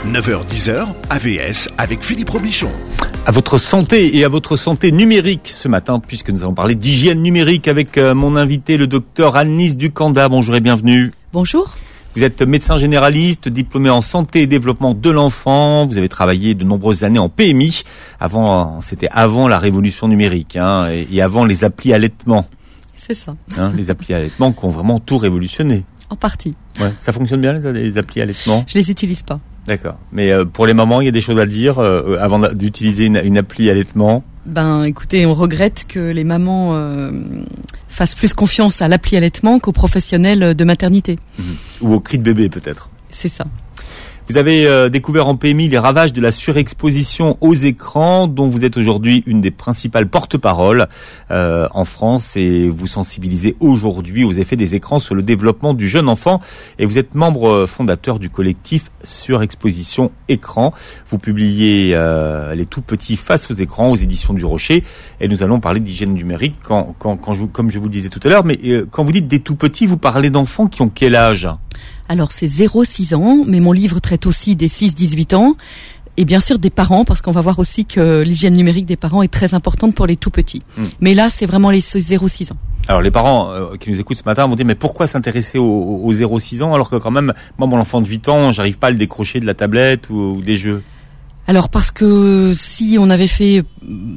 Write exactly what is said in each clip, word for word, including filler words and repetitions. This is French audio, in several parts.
neuf heures dix heures, A V S avec Philippe Robichon. À votre santé et à votre santé numérique ce matin, puisque nous allons parler d'hygiène numérique avec mon invité, le docteur Anne-Lise Ducanda. Bonjour et bienvenue. Bonjour. Vous êtes médecin généraliste, diplômé en santé et développement de l'enfant. Vous avez travaillé de nombreuses années en P M I. Avant, c'était avant la révolution numérique, hein, et, et avant les applis allaitement. C'est ça. Hein, les applis allaitement qui ont vraiment tout révolutionné. En partie. Ouais. Ça fonctionne bien les, les applis allaitement ? Je les utilise pas. D'accord. Mais euh, pour les mamans, il y a des choses à dire euh, avant d'utiliser une, une appli allaitement. Ben, écoutez, on regrette que les mamans euh, fassent plus confiance à l'appli allaitement qu'aux professionnels de maternité. Mmh. Ou au cri de bébé, peut-être. C'est ça. Vous avez euh, découvert en P M I les ravages de la surexposition aux écrans, dont vous êtes aujourd'hui une des principales porte-paroles euh, en France, et vous sensibilisez aujourd'hui aux effets des écrans sur le développement du jeune enfant. Et vous êtes membre fondateur du collectif Surexposition Écran. Vous publiez euh, Les tout petits face aux écrans aux éditions du Rocher, et nous allons parler d'hygiène numérique quand, quand, quand je, comme je vous le disais tout à l'heure. Mais euh, quand vous dites des tout petits, vous parlez d'enfants qui ont quel âge ? Alors c'est zéro à six ans, mais mon livre traite aussi des six à dix-huit ans, et bien sûr des parents, parce qu'on va voir aussi que l'hygiène numérique des parents est très importante pour les tout petits. Mmh. Mais là, c'est vraiment les zéro à six ans. Alors les parents euh, qui nous écoutent ce matin vont dire, mais pourquoi s'intéresser aux, aux zéro à six ans, alors que quand même, moi mon enfant de huit ans, j'arrive pas à le décrocher de la tablette ou, ou des jeux ? Alors parce que si on avait fait,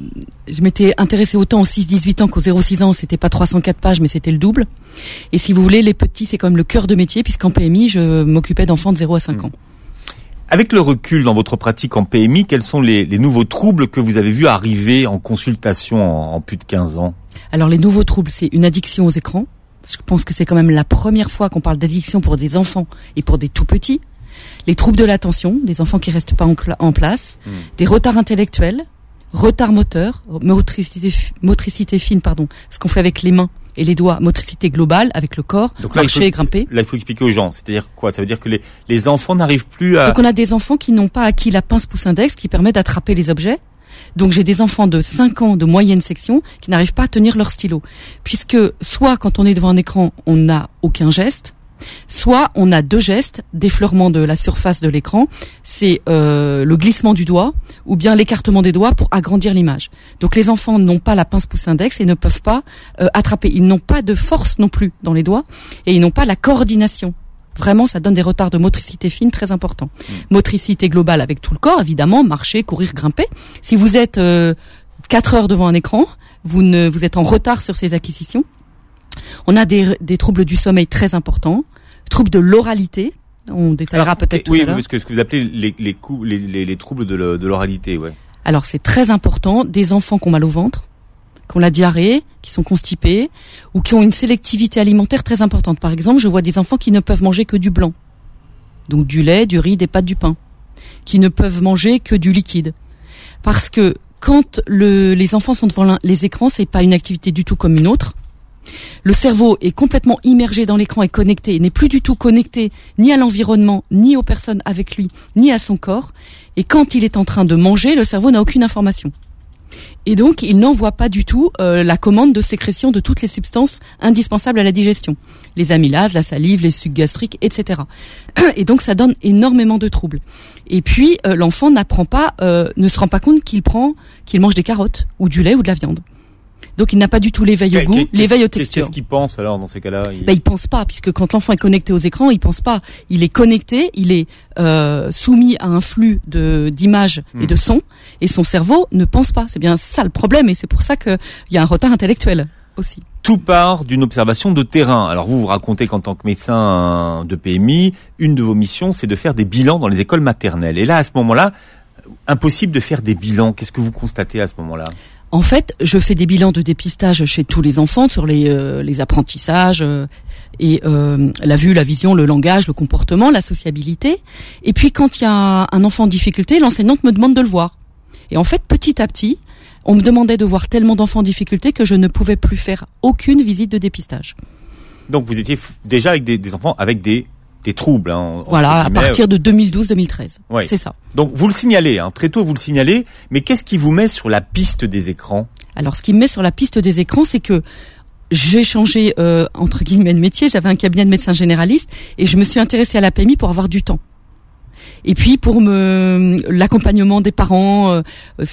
je m'étais intéressée autant aux six à dix-huit ans qu'aux zéro à six ans, c'était pas trois cent quatre pages, mais c'était le double. Et si vous voulez, les petits, c'est quand même le cœur de métier, puisqu'en P M I, je m'occupais d'enfants de zéro à cinq ans. Avec le recul dans votre pratique en P M I, quels sont les, les nouveaux troubles que vous avez vus arriver en consultation en, en plus de quinze ans ? Alors les nouveaux troubles, c'est une addiction aux écrans. Je pense que c'est quand même la première fois qu'on parle d'addiction pour des enfants et pour des tout petits. Les troubles de l'attention, des enfants qui restent pas en, cla- en place, mmh. des retards intellectuels, retards moteurs, motricité, motricité fine, pardon, ce qu'on fait avec les mains et les doigts, motricité globale avec le corps, donc là, marcher faut, et grimper. Là, il faut expliquer aux gens, c'est-à-dire quoi ? Ça veut dire que les, les enfants n'arrivent plus à... Donc on a des enfants qui n'ont pas acquis la pince pouce-index qui permet d'attraper les objets. Donc j'ai des enfants de cinq ans de moyenne section qui n'arrivent pas à tenir leur stylo. Puisque soit quand on est devant un écran, on n'a aucun geste, soit on a deux gestes, d'effleurement de la surface de l'écran, c'est euh, le glissement du doigt ou bien l'écartement des doigts pour agrandir l'image. Donc les enfants n'ont pas la pince pouce-index et ne peuvent pas euh, attraper. Ils n'ont pas de force non plus dans les doigts et ils n'ont pas la coordination. Vraiment, ça donne des retards de motricité fine très importants. Mmh. Motricité globale avec tout le corps, évidemment, marcher, courir, grimper. Si vous êtes euh, quatre heures devant un écran, vous, ne, vous êtes en retard sur ces acquisitions. On a des, des troubles du sommeil très importants, troubles de l'oralité, on détaillera Alors, peut-être tout oui, à l'heure. Oui, parce que ce que vous appelez les, les, coups, les, les, les troubles de, le, de l'oralité, ouais. Alors c'est très important, des enfants qui ont mal au ventre, qui ont la diarrhée, qui sont constipés, ou qui ont une sélectivité alimentaire très importante. Par exemple, je vois des enfants qui ne peuvent manger que du blanc, donc du lait, du riz, des pâtes, du pain, qui ne peuvent manger que du liquide. Parce que quand le, les enfants sont devant les écrans, c'est pas une activité du tout comme une autre. Le cerveau est complètement immergé dans l'écran et connecté, et n'est plus du tout connecté ni à l'environnement, ni aux personnes avec lui, ni à son corps. Et quand il est en train de manger, le cerveau n'a aucune information. Et donc, il n'envoie pas du tout euh, la commande de sécrétion de toutes les substances indispensables à la digestion. Les amylases, la salive, les sucs gastriques, et cetera. Et donc, ça donne énormément de troubles. Et puis, euh, l'enfant n'apprend pas, euh, ne se rend pas compte qu'il prend, qu'il mange des carottes, ou du lait, ou de la viande. Donc il n'a pas du tout l'éveil au goût, l'éveil aux textures. Qu'est-ce qu'il pense alors dans ces cas-là ? Il... Ben, il pense pas, puisque quand l'enfant est connecté aux écrans, il pense pas. Il est connecté, il est euh, soumis à un flux de d'images mmh. et de sons, et son cerveau ne pense pas. C'est bien ça le problème, et c'est pour ça qu'il y a un retard intellectuel aussi. Tout part d'une observation de terrain. Alors vous vous racontez qu'en tant que médecin de P M I, une de vos missions, c'est de faire des bilans dans les écoles maternelles. Et là, à ce moment-là, impossible de faire des bilans. Qu'est-ce que vous constatez à ce moment-là ? En fait, je fais des bilans de dépistage chez tous les enfants sur les, euh, les apprentissages euh, et euh, la vue, la vision, le langage, le comportement, la sociabilité. Et puis quand il y a un enfant en difficulté, l'enseignante me demande de le voir. Et en fait, petit à petit, on me demandait de voir tellement d'enfants en difficulté que je ne pouvais plus faire aucune visite de dépistage. Donc vous étiez déjà avec des, des enfants avec des... des troubles. Hein, voilà, à partir de deux mille douze deux mille treize. Oui. C'est ça. Donc vous le signalez, hein, très tôt vous le signalez, mais qu'est-ce qui vous met sur la piste des écrans ? Alors ce qui me met sur la piste des écrans, c'est que j'ai changé, euh, entre guillemets, de métier. J'avais un cabinet de médecin généraliste et je me suis intéressée à la P M I pour avoir du temps. Et puis pour me l'accompagnement des parents euh,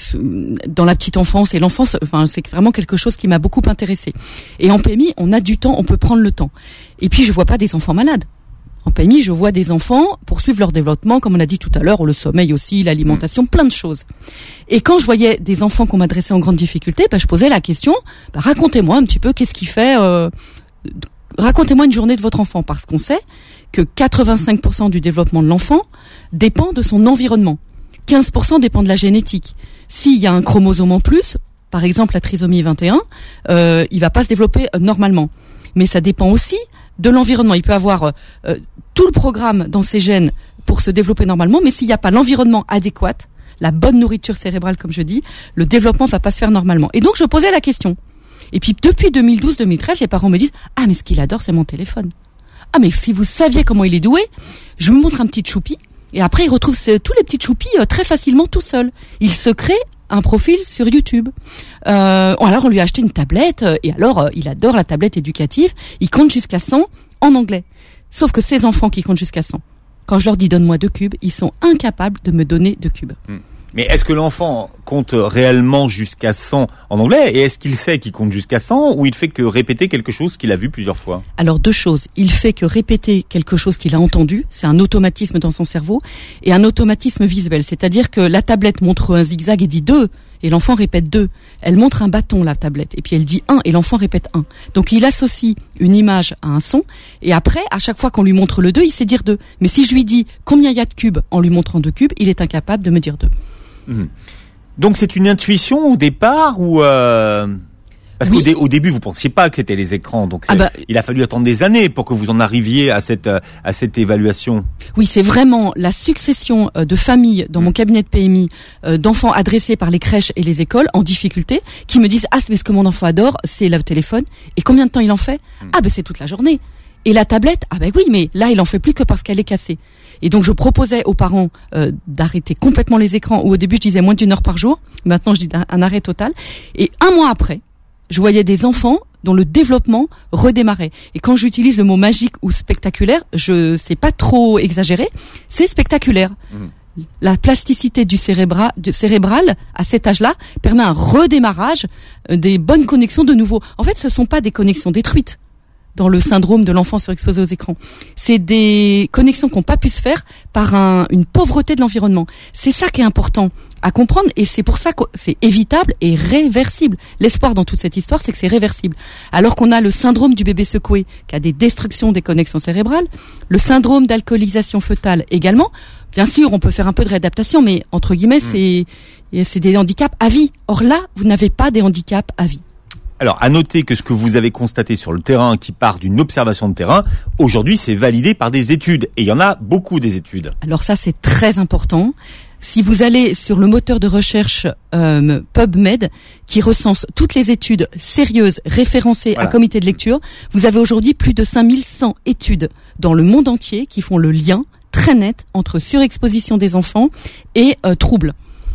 dans la petite enfance et l'enfance, enfin c'est vraiment quelque chose qui m'a beaucoup intéressée. Et en P M I, on a du temps, on peut prendre le temps. Et puis je vois pas des enfants malades. En P M I, je vois des enfants poursuivre leur développement, comme on a dit tout à l'heure, le sommeil aussi, l'alimentation, plein de choses. Et quand je voyais des enfants qu'on m'adressait en grande difficulté, ben, je posais la question, ben, racontez-moi un petit peu qu'est-ce qui fait... Euh, racontez-moi une journée de votre enfant, parce qu'on sait que quatre-vingt-cinq pour cent du développement de l'enfant dépend de son environnement. quinze pour cent dépend de la génétique. S'il y a un chromosome en plus, par exemple la trisomie vingt et un, euh, il va pas se développer euh, normalement. Mais ça dépend aussi de l'environnement. Il peut avoir euh, tout le programme dans ses gènes pour se développer normalement, mais s'il n'y a pas l'environnement adéquat, la bonne nourriture cérébrale, comme je dis, le développement va pas se faire normalement. Et donc, je posais la question. Et puis, depuis deux mille douze deux mille treize, les parents me disent « Ah, mais ce qu'il adore, c'est mon téléphone. Ah, mais si vous saviez comment il est doué, je vous montre un petit choupi. » Et après, il retrouve ces, tous les petits choupis euh, très facilement tout seul. Il se crée un profil sur YouTube. Euh, alors, on lui a acheté une tablette, euh, et alors, euh, il adore la tablette éducative. Il compte jusqu'à cent en anglais. Sauf que ces enfants qui comptent jusqu'à cent, quand je leur dis « donne-moi deux cubes », ils sont incapables de me donner deux cubes. Mmh. Mais est-ce que l'enfant compte réellement jusqu'à cent en anglais, et est-ce qu'il sait qu'il compte jusqu'à cent, ou il fait que répéter quelque chose qu'il a vu plusieurs fois? Alors deux choses, il fait que répéter quelque chose qu'il a entendu, c'est un automatisme dans son cerveau, et un automatisme visuel, c'est-à-dire que la tablette montre un zigzag et dit deux, et l'enfant répète deux. Elle montre un bâton, la tablette, et puis elle dit un, et l'enfant répète un. Donc il associe une image à un son, et après, à chaque fois qu'on lui montre le deux, il sait dire deux. Mais si je lui dis combien il y a de cubes en lui montrant deux cubes, il est incapable de me dire deux. Mmh. Donc c'est une intuition au départ, ou euh... parce oui. qu'au dé- au début vous pensiez pas que c'était les écrans, donc ah bah, il a fallu attendre des années pour que vous en arriviez à cette à cette évaluation. Oui, c'est vraiment la succession de familles dans mmh. mon cabinet de P M I, euh, d'enfants adressés par les crèches et les écoles en difficulté, qui me disent ah mais ce que mon enfant adore, c'est le téléphone. Et combien de temps il en fait? mmh. Ah ben c'est toute la journée. Et la tablette, ah ben oui, mais là il en fait plus que parce qu'elle est cassée. Et donc je proposais aux parents euh, d'arrêter complètement les écrans, où au début je disais moins d'une heure par jour, maintenant je dis un, un arrêt total. Et un mois après, je voyais des enfants dont le développement redémarrait. Et quand j'utilise le mot magique ou spectaculaire, je sais pas trop exagérer, c'est spectaculaire. Mmh. La plasticité du, cérébra, du cérébral à cet âge-là permet un redémarrage, euh, des bonnes connexions de nouveau. En fait, ce sont pas des connexions détruites dans le syndrome de l'enfant surexposé aux écrans. C'est des connexions qui n'ont pas pu se faire par un, une pauvreté de l'environnement. C'est ça qui est important à comprendre, et c'est pour ça que c'est évitable et réversible. L'espoir dans toute cette histoire, c'est que c'est réversible. Alors qu'on a le syndrome du bébé secoué, qui a des destructions des connexions cérébrales, le syndrome d'alcoolisation fœtale également. Bien sûr, on peut faire un peu de réadaptation, mais entre guillemets, mmh. c'est, c'est des handicaps à vie. Or là, vous n'avez pas des handicaps à vie. Alors, à noter que ce que vous avez constaté sur le terrain, qui part d'une observation de terrain, aujourd'hui, c'est validé par des études. Et il y en a beaucoup, des études. Alors ça, c'est très important. Si vous allez sur le moteur de recherche euh, PubMed, qui recense toutes les études sérieuses référencées voilà. à comité de lecture, vous avez aujourd'hui plus de cinq mille cent études dans le monde entier qui font le lien très net entre surexposition des enfants et euh, troubles.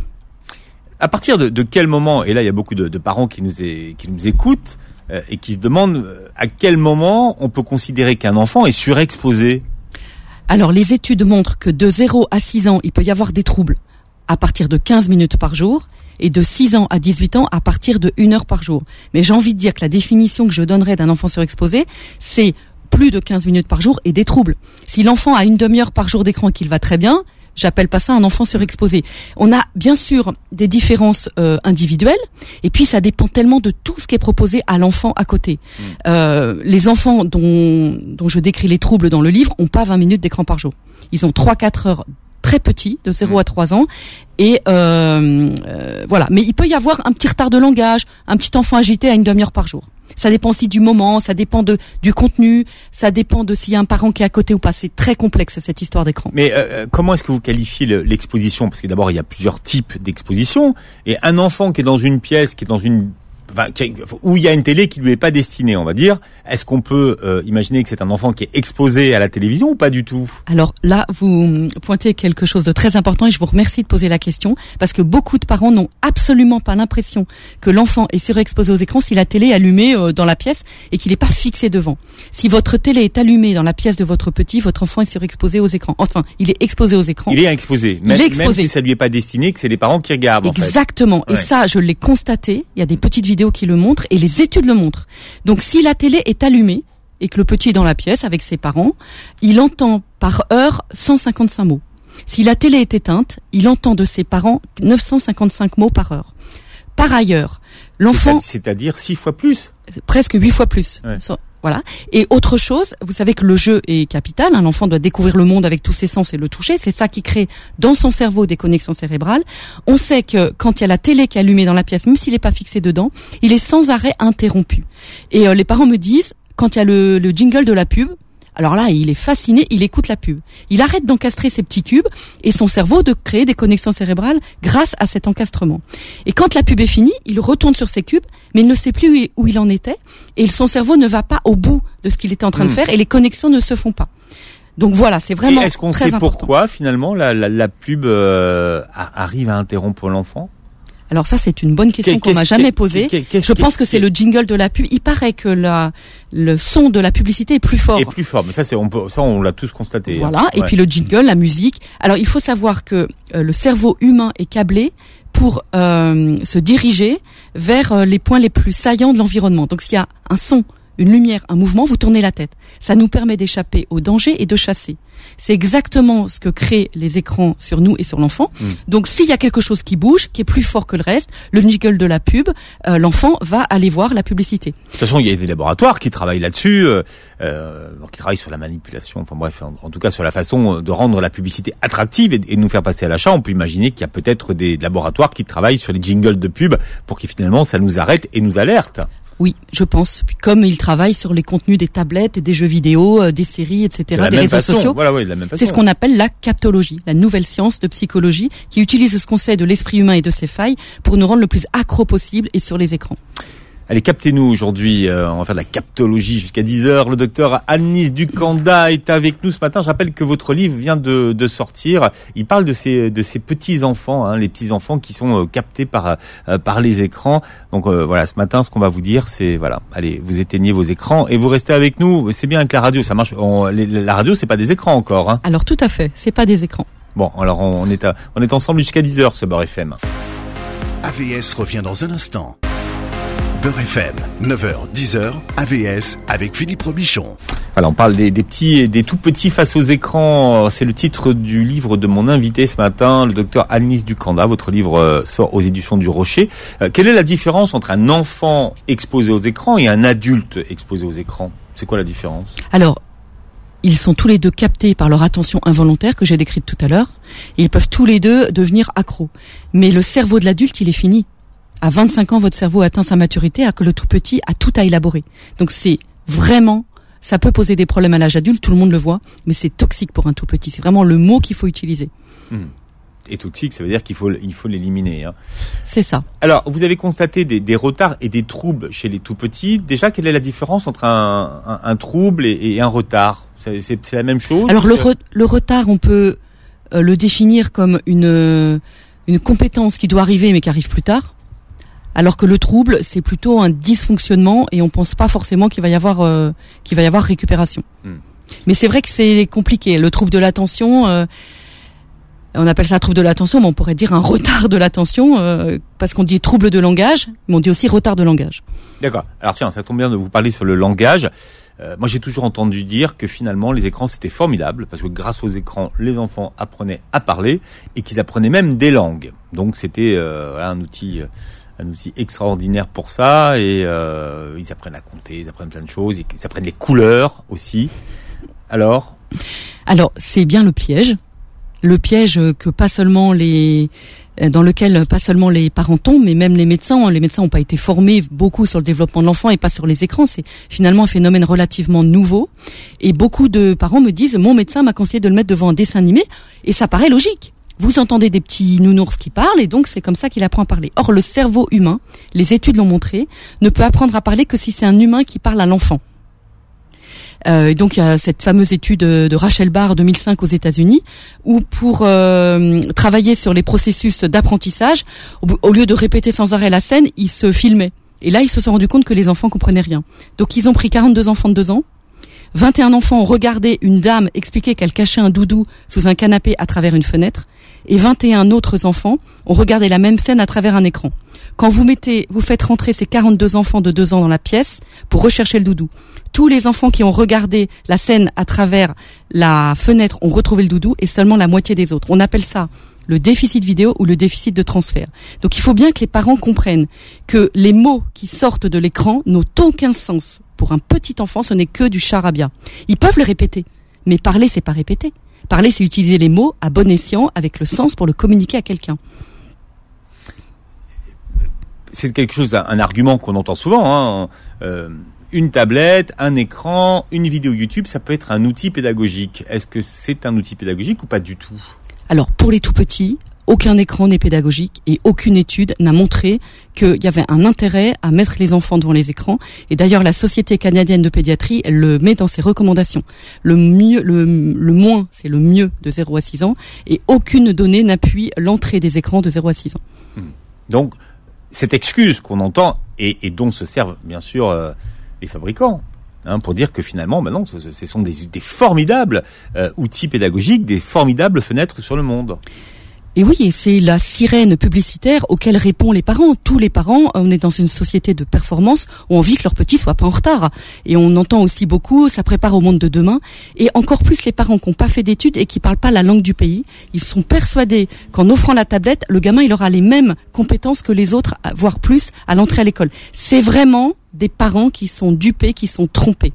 À partir de, de quel moment, et là il y a beaucoup de, de parents qui nous, est, qui nous écoutent euh, et qui se demandent euh, à quel moment on peut considérer qu'un enfant est surexposé? Alors les études montrent que de zéro à six ans, il peut y avoir des troubles à partir de quinze minutes par jour, et de six ans à dix-huit ans à partir de une heure par jour. Mais j'ai envie de dire que la définition que je donnerais d'un enfant surexposé, c'est plus de quinze minutes par jour et des troubles. Si l'enfant a une demi-heure par jour d'écran et qu'il va très bien, j'appelle pas ça un enfant surexposé. On a bien sûr des différences euh, individuelles, et puis ça dépend tellement de tout ce qui est proposé à l'enfant à côté. Mmh. Euh, les enfants dont, dont je décris les troubles dans le livre ont pas vingt minutes d'écran par jour. Ils ont trois quatre heures très petits, de zéro mmh. à trois ans, et euh, euh, voilà. Mais il peut y avoir un petit retard de langage, un petit enfant agité à une demi-heure par jour. Ça dépend aussi du moment, ça dépend de du contenu, ça dépend de s'il y a un parent qui est à côté ou pas. C'est très complexe cette histoire d'écran. Mais euh, comment est-ce que vous qualifiez le, l'exposition? Parce que d'abord il y a plusieurs types d'exposition, et un enfant qui est dans une pièce, qui est dans une enfin, où il y a une télé qui lui est pas destinée, on va dire. Est-ce qu'on peut euh, imaginer que c'est un enfant qui est exposé à la télévision ou pas du tout? Alors là, vous pointez quelque chose de très important et je vous remercie de poser la question parce que beaucoup de parents n'ont absolument pas l'impression que l'enfant est surexposé aux écrans si la télé est allumée euh, dans la pièce et qu'il n'est pas fixé devant. Si votre télé est allumée dans la pièce de votre petit, votre enfant est surexposé aux écrans. Enfin, il est exposé aux écrans. Il est exposé, même, il est exposé. Même si ça lui est pas destiné, que c'est les parents qui regardent. Exactement. En fait. Et ouais. ça, je l'ai constaté. Il y a des petites vidéos qui le montrent et les études le montrent. Donc, si la télé est allumée et que le petit est dans la pièce avec ses parents, il entend par heure cent cinquante-cinq mots. Si la télé est éteinte, il entend de ses parents neuf cent cinquante-cinq mots par heure. Par ailleurs, l'enfant... C'est-à-dire six fois plus. Presque huit fois plus. Ouais. Voilà. Et autre chose, vous savez que le jeu est capital. Un enfant doit découvrir le monde avec tous ses sens et le toucher. C'est ça qui crée dans son cerveau des connexions cérébrales. On sait que quand il y a la télé qui est allumée dans la pièce, même s'il n'est pas fixé dedans, il est sans arrêt interrompu. Et euh, les parents me disent, quand il y a le, le jingle de la pub, alors là, il est fasciné, il écoute la pub. Il arrête d'encastrer ses petits cubes et son cerveau de créer des connexions cérébrales grâce à cet encastrement. Et quand la pub est finie, il retourne sur ses cubes, mais il ne sait plus où il en était et son cerveau ne va pas au bout de ce qu'il était en train mmh. de faire et les connexions ne se font pas. Donc voilà, c'est vraiment très important. Est-ce qu'on sait pourquoi finalement la, la, la pub euh, arrive à interrompre l'enfant ? Alors ça, c'est une bonne question qu'on m'a jamais posée. Je pense que c'est le jingle de la pub. Il paraît que la, le son de la publicité est plus fort. Est plus fort, mais ça, c'est, on peut, ça, on l'a tous constaté. Voilà. Hein. Et ouais. puis le jingle, la musique. Alors il faut savoir que euh, le cerveau humain est câblé pour euh, se diriger vers euh, les points les plus saillants de l'environnement. Donc s'il y a un son, une lumière, un mouvement, vous tournez la tête. Ça nous permet d'échapper au danger et de chasser. C'est exactement ce que créent les écrans sur nous et sur l'enfant. Mmh. Donc s'il y a quelque chose qui bouge, qui est plus fort que le reste, le jingle de la pub, euh, l'enfant va aller voir la publicité. De toute façon, il y a des laboratoires qui travaillent là-dessus, euh, euh, qui travaillent sur la manipulation, enfin bref, en, en tout cas sur la façon de rendre la publicité attractive et, et de nous faire passer à l'achat. On peut imaginer qu'il y a peut-être des laboratoires qui travaillent sur les jingles de pub pour que finalement ça nous arrête et nous alerte. Oui, je pense. Comme ils travaillent sur les contenus des tablettes et des jeux vidéo, euh, des séries, et cetera, de des réseaux façon. sociaux. Voilà, oui, de la même façon. C'est ce qu'on appelle la captologie, la nouvelle science de psychologie qui utilise ce qu'on sait de l'esprit humain et de ses failles pour nous rendre le plus accro possible et sur les écrans. Allez, captez-nous aujourd'hui, euh, on va faire de la captologie jusqu'à dix heures. Le docteur Anis Ducanda est avec nous ce matin. Je rappelle que votre livre vient de, de sortir. Il parle de ces, de ces petits-enfants, hein, les petits-enfants qui sont euh, captés par, euh, par les écrans. Donc euh, voilà, ce matin, ce qu'on va vous dire, c'est, voilà, allez, vous éteignez vos écrans et vous restez avec nous. C'est bien avec la radio, ça marche. On, les, la radio, c'est pas des écrans encore. Hein. Alors tout à fait, c'est pas des écrans. Bon, alors on, on, est, à, on est ensemble jusqu'à dix heures, ce Beurre F M. A V S revient dans un instant. Beurre F M, neuf heures, dix heures, A V S avec Philippe Robichon. Voilà, on parle des, des petits, des tout petits face aux écrans. C'est le titre du livre de mon invité ce matin, le docteur Anis Ducanda. Votre livre sort aux éditions du Rocher. Euh, quelle est la différence entre un enfant exposé aux écrans et un adulte exposé aux écrans ? C'est quoi la différence ? Alors, ils sont tous les deux captés par leur attention involontaire que j'ai décrite tout à l'heure. Et ils peuvent tous les deux devenir accros. Mais le cerveau de l'adulte, il est fini. À vingt-cinq ans, votre cerveau atteint sa maturité, alors que le tout petit a tout à élaborer. Donc c'est vraiment, ça peut poser des problèmes à l'âge adulte, tout le monde le voit, mais c'est toxique pour un tout petit. C'est vraiment le mot qu'il faut utiliser. Mmh. Et toxique, ça veut dire qu'il faut, il faut l'éliminer. Hein. C'est ça. Alors, vous avez constaté des, des retards et des troubles chez les tout petits. Déjà, quelle est la différence entre un, un, un trouble et, et un retard ? c'est, c'est, c'est la même chose ? Alors le, re, le retard, on peut euh, le définir comme une, une compétence qui doit arriver mais qui arrive plus tard. Alors que le trouble, c'est plutôt un dysfonctionnement et on pense pas forcément qu'il va y avoir euh, qu'il va y avoir récupération. Mmh. Mais c'est vrai que c'est compliqué. Le trouble de l'attention, euh, on appelle ça trouble de l'attention, mais on pourrait dire un retard de l'attention euh, parce qu'on dit trouble de langage, mais on dit aussi retard de langage. D'accord. Alors tiens, ça tombe bien de vous parler sur le langage. Euh, moi, j'ai toujours entendu dire que finalement, les écrans, c'était formidable parce que grâce aux écrans, les enfants apprenaient à parler et qu'ils apprenaient même des langues. Donc, c'était euh, un outil... Euh, un outil extraordinaire pour ça et euh, ils apprennent à compter, ils apprennent plein de choses, ils apprennent les couleurs aussi. Alors Alors, c'est bien le piège. Le piège que pas seulement les dans lequel pas seulement les parents tombent, mais même les médecins. Les médecins n'ont pas été formés beaucoup sur le développement de l'enfant et pas sur les écrans. C'est finalement un phénomène relativement nouveau. Et beaucoup de parents me disent, mon médecin m'a conseillé de le mettre devant un dessin animé et ça paraît logique. vous entendez des petits nounours qui parlent et donc c'est comme ça qu'il apprend à parler. Or, le cerveau humain, les études l'ont montré, ne peut apprendre à parler que si c'est un humain qui parle à l'enfant. Euh, donc il y a cette fameuse étude de Rachel Barr deux mille cinq aux États-Unis où pour euh, travailler sur les processus d'apprentissage, au, au lieu de répéter sans arrêt la scène, ils se filmaient. Et là, ils se sont rendus compte que les enfants comprenaient rien. Donc ils ont pris quarante-deux enfants de deux ans, vingt et un enfants ont regardé une dame expliquer qu'elle cachait un doudou sous un canapé à travers une fenêtre, et vingt et un autres enfants ont regardé la même scène à travers un écran. Quand vous mettez, vous faites rentrer ces quarante-deux enfants de deux ans dans la pièce pour rechercher le doudou. Tous les enfants qui ont regardé la scène à travers la fenêtre ont retrouvé le doudou et seulement la moitié des autres. On appelle ça le déficit vidéo ou le déficit de transfert. Donc il faut bien que les parents comprennent que les mots qui sortent de l'écran n'ont aucun sens. Pour un petit enfant, ce n'est que du charabia. Ils peuvent le répéter, mais parler, c'est pas répéter. Parler, c'est utiliser les mots à bon escient avec le sens pour le communiquer à quelqu'un. C'est quelque chose, un argument qu'on entend souvent, hein. Euh, une tablette, un écran, une vidéo YouTube, ça peut être un outil pédagogique. Est-ce que c'est un outil pédagogique ou pas du tout ? Alors, pour les tout-petits, aucun écran n'est pédagogique et aucune étude n'a montré qu'il y avait un intérêt à mettre les enfants devant les écrans. Et d'ailleurs, la Société canadienne de pédiatrie, elle le met dans ses recommandations. Le mieux, le, le moins, c'est le mieux de zéro à six ans et aucune donnée n'appuie l'entrée des écrans de zéro à six ans. Donc, cette excuse qu'on entend et, et dont se servent bien sûr euh, les fabricants, hein, pour dire que finalement, maintenant, ce, ce sont des, des formidables euh, outils pédagogiques, des formidables fenêtres sur le monde. Et oui, et c'est la sirène publicitaire auquel répondent les parents. Tous les parents, on est dans une société de performance, ont envie que leurs petits soient pas en retard. Et on entend aussi beaucoup, ça prépare au monde de demain. Et encore plus les parents qui n'ont pas fait d'études et qui parlent pas la langue du pays, ils sont persuadés qu'en offrant la tablette, le gamin il aura les mêmes compétences que les autres, voire plus, à l'entrée à l'école. C'est vraiment des parents qui sont dupés, qui sont trompés.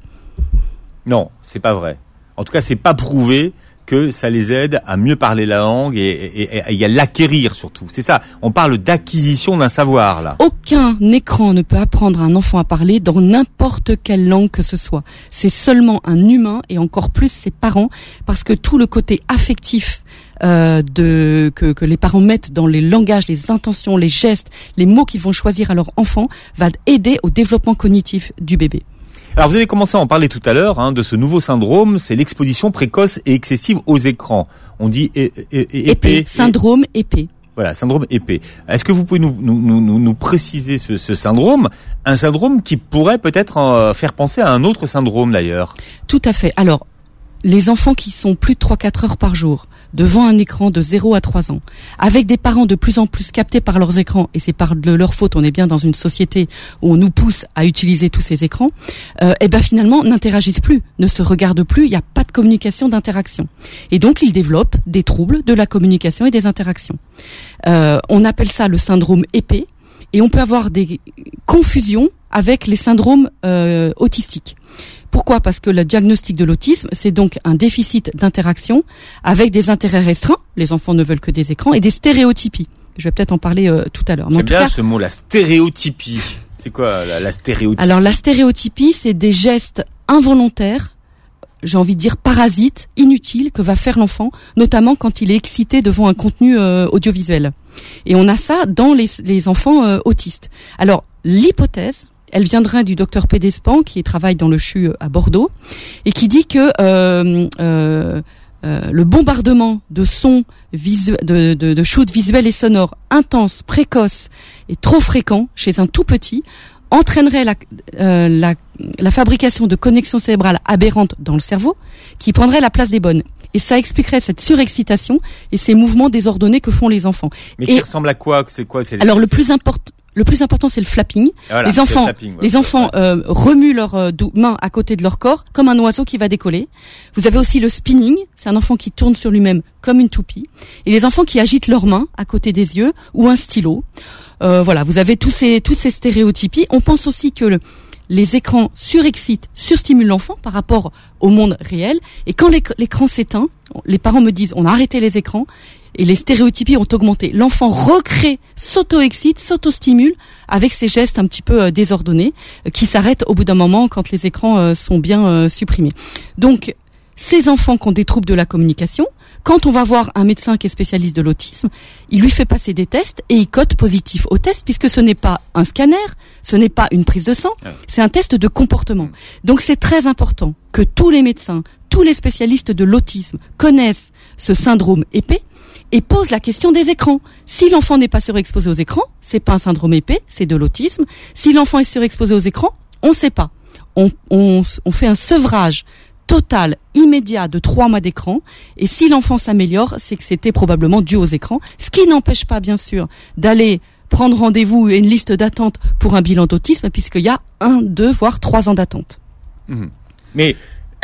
Non, c'est pas vrai. En tout cas, c'est pas prouvé que ça les aide à mieux parler la langue et, et, et, et à l'acquérir surtout. C'est ça, on parle d'acquisition d'un savoir là. Aucun écran ne peut apprendre un enfant à parler dans n'importe quelle langue que ce soit. C'est seulement un humain et encore plus ses parents, parce que tout le côté affectif euh, de que, que les parents mettent dans les langages, les intentions, les gestes, les mots qu'ils vont choisir à leur enfant va aider au développement cognitif du bébé. Alors vous avez commencé à en parler tout à l'heure, hein, de ce nouveau syndrome, c'est l'exposition précoce et excessive aux écrans. On dit é- é- é- épée. Syndrome épée. Voilà, syndrome épée. Est-ce que vous pouvez nous, nous, nous, nous préciser ce, ce syndrome, un syndrome qui pourrait peut-être euh, faire penser à un autre syndrome d'ailleurs? Tout à fait. Alors, les enfants qui sont plus de trois à quatre heures par jour devant un écran de zéro à trois ans, avec des parents de plus en plus captés par leurs écrans, et c'est par de leur faute, on est bien dans une société où on nous pousse à utiliser tous ces écrans, euh, et ben finalement n'interagissent plus, ne se regardent plus, il n'y a pas de communication, d'interaction. Et donc ils développent des troubles de la communication et des interactions. Euh, on appelle ça le syndrome épée, et on peut avoir des confusions avec les syndromes euh, autistiques. Pourquoi ? Parce que le diagnostic de l'autisme, c'est donc un déficit d'interaction avec des intérêts restreints, les enfants ne veulent que des écrans, et des stéréotypies. Je vais peut-être en parler euh, tout à l'heure. C'est bien cas, ce mot, la stéréotypie. C'est quoi la, la stéréotypie ? Alors la stéréotypie, c'est des gestes involontaires, j'ai envie de dire parasites, inutiles, que va faire l'enfant, notamment quand il est excité devant un contenu euh, audiovisuel. Et on a ça dans les, les enfants euh, autistes. Alors l'hypothèse, elle viendra du docteur Pédespan qui travaille dans le C H U à Bordeaux et qui dit que euh, euh, euh, le bombardement de sons, visu- de, de, de shoots visuels et sonores intenses, précoces et trop fréquents chez un tout petit entraînerait la, euh, la, la fabrication de connexions cérébrales aberrantes dans le cerveau qui prendrait la place des bonnes. Et ça expliquerait cette surexcitation et ces mouvements désordonnés que font les enfants. Mais et, qui ressemble à quoi ? C'est quoi c'est Alors le plus important. Le plus important, c'est le flapping. Voilà, les enfants, le flapping, ouais, les enfants euh, remuent leurs euh, dou- mains à côté de leur corps, comme un oiseau qui va décoller. Vous avez aussi le spinning, c'est un enfant qui tourne sur lui-même comme une toupie. Et les enfants qui agitent leurs mains à côté des yeux ou un stylo. Euh, voilà, vous avez tous ces tous ces stéréotypies. On pense aussi que le, les écrans surexcitent, surstimulent l'enfant par rapport au monde réel. Et quand l'éc- l'écran s'éteint, les parents me disent, on a arrêté les écrans. Et les stéréotypies ont augmenté. L'enfant recrée, s'auto-excite, s'auto-stimule avec ces gestes un petit peu euh, désordonnés euh, qui s'arrêtent au bout d'un moment quand les écrans euh, sont bien euh, supprimés. Donc, ces enfants qui ont des troubles de la communication, quand on va voir un médecin qui est spécialiste de l'autisme, il lui fait passer des tests et il code positif au test, puisque ce n'est pas un scanner, ce n'est pas une prise de sang, c'est un test de comportement. Donc c'est très important que tous les médecins, tous les spécialistes de l'autisme connaissent ce syndrome épais et posent la question des écrans. Si l'enfant n'est pas surexposé aux écrans, c'est pas un syndrome épais, c'est de l'autisme. Si l'enfant est surexposé aux écrans, on ne sait pas. On, on, on fait un sevrage total, immédiat de trois mois d'écran. Et si l'enfant s'améliore, c'est que c'était probablement dû aux écrans. Ce qui n'empêche pas, bien sûr, d'aller prendre rendez-vous et une liste d'attente pour un bilan d'autisme, puisqu'il y a un, deux, voire trois ans d'attente. Mmh. Mais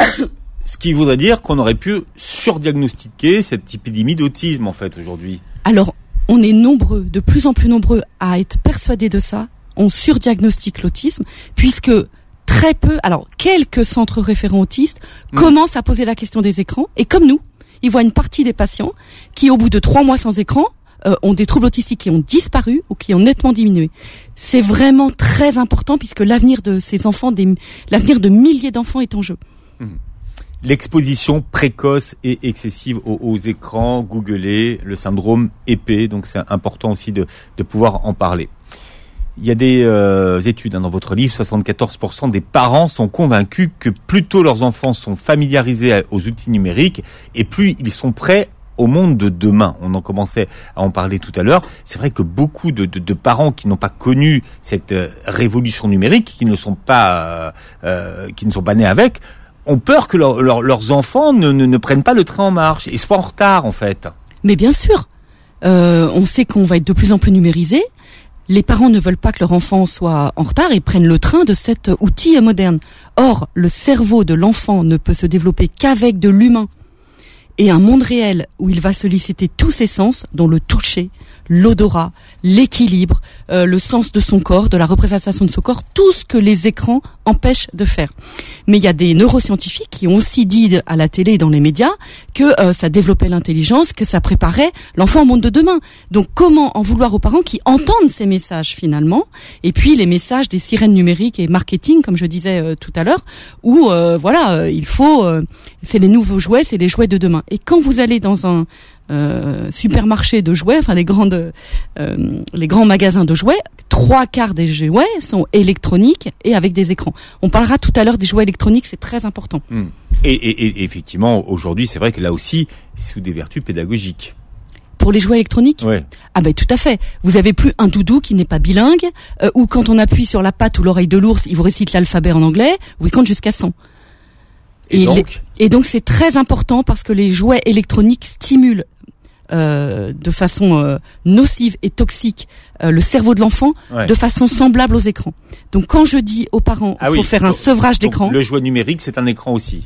ce qui voudrait dire qu'on aurait pu surdiagnostiquer cette épidémie d'autisme, en fait, aujourd'hui. Alors, on est nombreux, de plus en plus nombreux, à être persuadés de ça. On surdiagnostique l'autisme, puisque très peu, alors quelques centres référents autistes mmh. commencent à poser la question des écrans, et comme nous, ils voient une partie des patients qui, au bout de trois mois sans écran, euh, ont des troubles autistiques qui ont disparu ou qui ont nettement diminué. C'est vraiment très important, puisque l'avenir de ces enfants, des, l'avenir de milliers d'enfants est en jeu. Mmh. L'exposition précoce et excessive aux, aux écrans, googlés, le syndrome épais, donc c'est important aussi de, de pouvoir en parler. Il y a des euh, études hein, dans votre livre, soixante-quatorze pour cent des parents sont convaincus que plus tôt leurs enfants sont familiarisés aux outils numériques et plus ils sont prêts au monde de demain. On en commençait à en parler tout à l'heure. C'est vrai que beaucoup de, de, de parents qui n'ont pas connu cette euh, révolution numérique, qui ne sont pas, euh, euh, qui ne sont pas nés avec, ont peur que leur, leur, leurs enfants ne, ne, ne prennent pas le train en marche et soient en retard en fait. Mais bien sûr, euh, on sait qu'on va être de plus en plus numérisé. Les parents ne veulent pas que leur enfant soit en retard et prennent le train de cet outil moderne. Or, le cerveau de l'enfant ne peut se développer qu'avec de l'humain et un monde réel où il va solliciter tous ses sens, dont le toucher, l'odorat, l'équilibre, euh, le sens de son corps, de la représentation de son corps, tout ce que les écrans empêchent de faire. Mais il y a des neuroscientifiques qui ont aussi dit à la télé et dans les médias que euh, ça développait l'intelligence, que ça préparait l'enfant au monde de demain. Donc comment en vouloir aux parents qui entendent ces messages finalement, et puis les messages des sirènes numériques et marketing, comme je disais euh, tout à l'heure, où euh, voilà, euh, il faut, euh, c'est les nouveaux jouets, c'est les jouets de demain. Et quand vous allez dans un Euh, supermarché de jouets, enfin les grandes, euh, les grands magasins de jouets, trois quarts des jouets sont électroniques et avec des écrans. On parlera tout à l'heure des jouets électroniques, c'est très important. Mmh. Et, et, et effectivement, aujourd'hui, c'est vrai que là aussi, sous des vertus pédagogiques. Pour les jouets électroniques ? Ouais. Ah ben tout à fait. Vous avez plus un doudou qui n'est pas bilingue, euh, ou quand on appuie sur la patte ou l'oreille de l'ours, il vous récite l'alphabet en anglais, ou il compte jusqu'à cent. Et, et donc les, Et donc c'est très important parce que les jouets électroniques stimulent Euh, de façon euh, nocive et toxique euh, le cerveau de l'enfant, ouais. de façon semblable aux écrans. Donc quand je dis aux parents qu'il ah faut oui. faire un donc, sevrage donc d'écran... Le jouet numérique, c'est un écran aussi.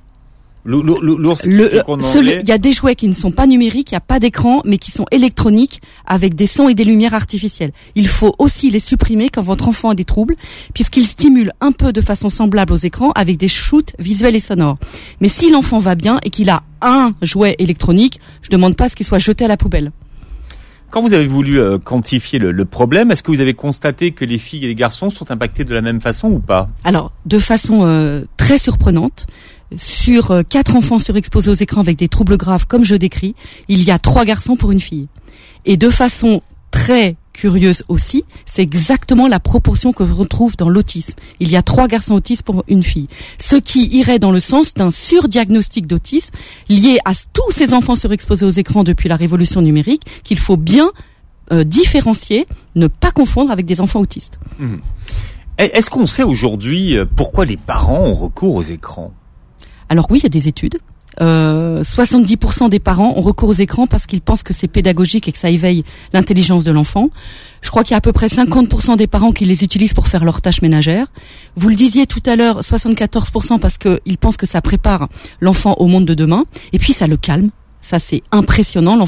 L'ours, il y a des jouets qui ne sont pas numériques, il n'y a pas d'écran, mais qui sont électroniques, avec des sons et des lumières artificielles. Il faut aussi les supprimer quand votre enfant a des troubles, puisqu'ils stimulent un peu de façon semblable aux écrans, avec des shoots visuels et sonores. Mais si l'enfant va bien et qu'il a un jouet électronique, je ne demande pas à ce qu'il soit jeté à la poubelle. Quand vous avez voulu euh, quantifier le, le problème, est-ce que vous avez constaté que les filles et les garçons sont impactés de la même façon ou pas ? Alors, de façon euh, très surprenante. Sur euh, quatre enfants surexposés aux écrans avec des troubles graves, comme je décris, il y a trois garçons pour une fille. Et de façon très curieuse aussi, c'est exactement la proportion que l'on retrouve dans l'autisme. Il y a trois garçons autistes pour une fille. Ce qui irait dans le sens d'un surdiagnostic d'autisme lié à tous ces enfants surexposés aux écrans depuis la révolution numérique, qu'il faut bien euh, différencier, ne pas confondre avec des enfants autistes. Mmh. Est-ce qu'on sait aujourd'hui pourquoi les parents ont recours aux écrans ? Alors oui, il y a des études. Euh, soixante-dix pour cent des parents ont recours aux écrans parce qu'ils pensent que c'est pédagogique et que ça éveille l'intelligence de l'enfant. Je crois qu'il y a à peu près cinquante pour cent des parents qui les utilisent pour faire leurs tâches ménagères. Vous le disiez tout à l'heure, soixante-quatorze pour cent parce qu'ils pensent que ça prépare l'enfant au monde de demain. Et puis ça le calme. Ça, c'est impressionnant. L'enfant est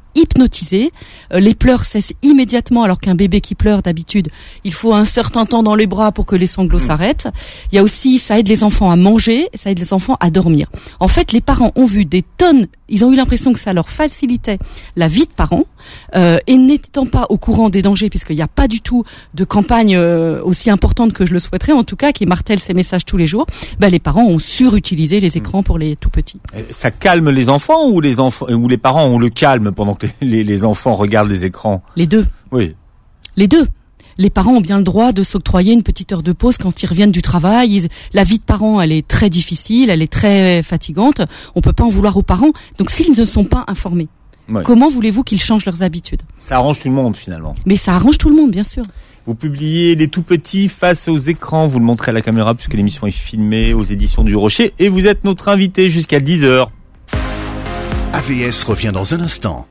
hypnotisés. Euh, les pleurs cessent immédiatement, alors qu'un bébé qui pleure d'habitude, il faut un certain temps dans les bras pour que les sanglots mmh. s'arrêtent. Il y a aussi, ça aide les enfants à manger, ça aide les enfants à dormir. En fait, les parents ont vu des tonnes, ils ont eu l'impression que ça leur facilitait la vie de parents, euh, et n'étant pas au courant des dangers, puisqu'il n'y a pas du tout de campagne euh, aussi importante que je le souhaiterais, en tout cas, qui martèle ces messages tous les jours, ben, les parents ont surutilisé les écrans pour les tout petits. Ça calme les enfants ou les enfants ou les parents ont le calme pendant que les, les enfants regardent les écrans? Les deux. Oui. Les deux. Les parents ont bien le droit de s'octroyer une petite heure de pause quand ils reviennent du travail. Ils, la vie de parents, elle est très difficile, elle est très fatigante. On peut pas en vouloir aux parents. Donc s'ils ne sont pas informés, ouais. comment voulez-vous qu'ils changent leurs habitudes? Ça arrange tout le monde finalement. Mais ça arrange tout le monde, bien sûr. Vous publiez Les Tout Petits face aux écrans. Vous le montrez à la caméra puisque l'émission est filmée aux éditions du Rocher. Et vous êtes notre invité jusqu'à dix heures. A V S revient dans un instant.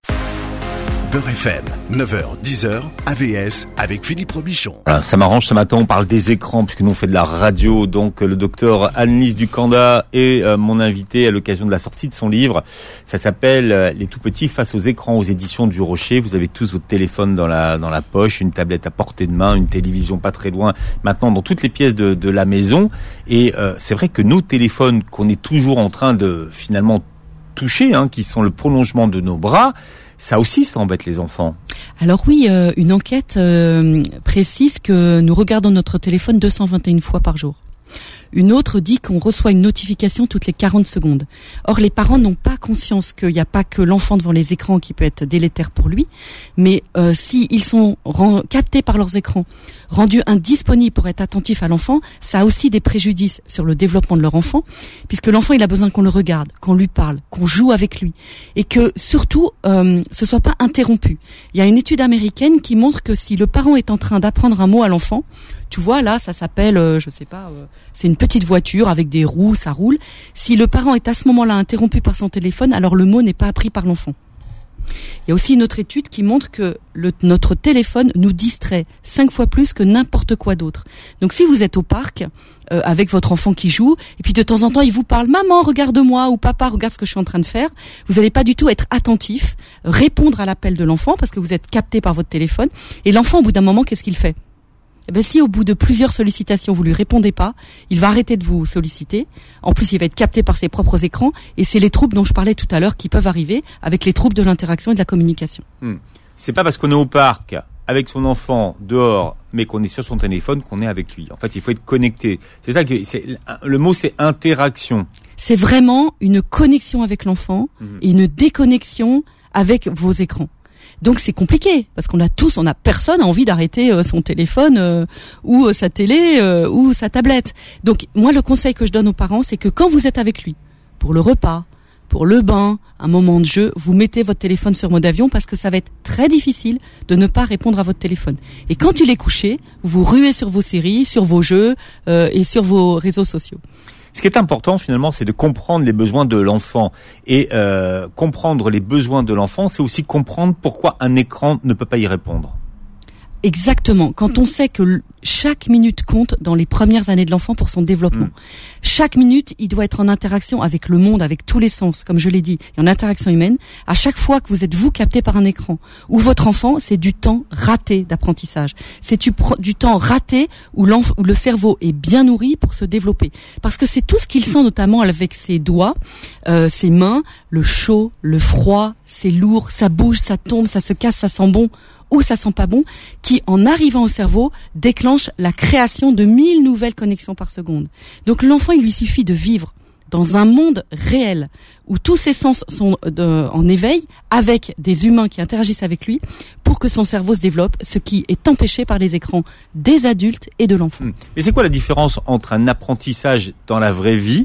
Beurre F M, neuf heures, dix heures, A V S avec Philippe Robichon. Voilà, ça m'arrange, ce matin on parle des écrans puisque nous on fait de la radio, donc le docteur Anne-Lise Ducanda est euh, mon invité à l'occasion de la sortie de son livre. Ça s'appelle euh, Les Tout Petits face aux écrans aux éditions du Rocher. Vous avez tous votre téléphone dans la dans la poche, une tablette à portée de main, une télévision pas très loin, maintenant dans toutes les pièces de, de la maison. Et euh, c'est vrai que nos téléphones qu'on est toujours en train de finalement toucher, hein, qui sont le prolongement de nos bras, ça aussi, ça embête les enfants. Alors oui, euh, une enquête euh, précise que nous regardons notre téléphone deux cent vingt et une fois par jour. Une autre dit qu'on reçoit une notification toutes les quarante secondes. Or, les parents n'ont pas conscience qu'il n'y a pas que l'enfant devant les écrans qui peut être délétère pour lui, mais euh, s'ils sont rend, captés par leurs écrans, rendus indisponibles pour être attentifs à l'enfant, ça a aussi des préjudices sur le développement de leur enfant, puisque l'enfant, il a besoin qu'on le regarde, qu'on lui parle, qu'on joue avec lui, et que surtout, euh, ce soit pas interrompu. Il y a une étude américaine qui montre que si le parent est en train d'apprendre un mot à l'enfant, tu vois, là, ça s'appelle, euh, je sais pas, euh, c'est une petite voiture avec des roues, ça roule. Si le parent est à ce moment-là interrompu par son téléphone, alors le mot n'est pas appris par l'enfant. Il y a aussi une autre étude qui montre que le, notre téléphone nous distrait cinq fois plus que n'importe quoi d'autre. Donc si vous êtes au parc euh, avec votre enfant qui joue, et puis de temps en temps il vous parle « Maman, regarde-moi » ou « Papa, regarde ce que je suis en train de faire », vous n'allez pas du tout être attentif, répondre à l'appel de l'enfant parce que vous êtes capté par votre téléphone. Et l'enfant, au bout d'un moment, qu'est-ce qu'il fait ? Eh ben, si au bout de plusieurs sollicitations vous lui répondez pas, il va arrêter de vous solliciter. En plus, il va être capté par ses propres écrans, et c'est les troubles dont je parlais tout à l'heure qui peuvent arriver avec les troubles de l'interaction et de la communication. Hmm. C'est pas parce qu'on est au parc avec son enfant dehors, mais qu'on est sur son téléphone qu'on est avec lui. En fait, il faut être connecté. C'est ça que c'est, le mot, c'est interaction. C'est vraiment une connexion avec l'enfant mmh. et une déconnexion avec vos écrans. Donc c'est compliqué parce qu'on a tous, on a personne a envie d'arrêter euh, son téléphone euh, ou euh, sa télé euh, ou sa tablette. Donc moi le conseil que je donne aux parents, c'est que quand vous êtes avec lui pour le repas, pour le bain, un moment de jeu, vous mettez votre téléphone sur mode avion parce que ça va être très difficile de ne pas répondre à votre téléphone. Et quand il est couché, vous vous ruez sur vos séries, sur vos jeux euh, et sur vos réseaux sociaux. Ce qui est important finalement, c'est de comprendre les besoins de l'enfant. Et euh, comprendre les besoins de l'enfant, c'est aussi comprendre pourquoi un écran ne peut pas y répondre. Exactement. Quand on sait que chaque minute compte dans les premières années de l'enfant pour son développement. Mmh. Chaque minute, il doit être en interaction avec le monde, avec tous les sens, comme je l'ai dit, et en interaction humaine. À chaque fois que vous êtes vous capté par un écran ou votre enfant, c'est du temps raté d'apprentissage. C'est du, du temps raté où, l'enf- où le cerveau est bien nourri pour se développer. Parce que c'est tout ce qu'il sent, notamment avec ses doigts, euh, ses mains, le chaud, le froid, c'est lourd, ça bouge, ça tombe, ça se casse, ça sent bon ou ça sent pas bon, qui, en arrivant au cerveau, déclenche la création de mille nouvelles connexions par seconde. Donc l'enfant, il lui suffit de vivre dans un monde réel, où tous ses sens sont de, en éveil, avec des humains qui interagissent avec lui, pour que son cerveau se développe, ce qui est empêché par les écrans des adultes et de l'enfant. Mais c'est quoi la différence entre un apprentissage dans la vraie vie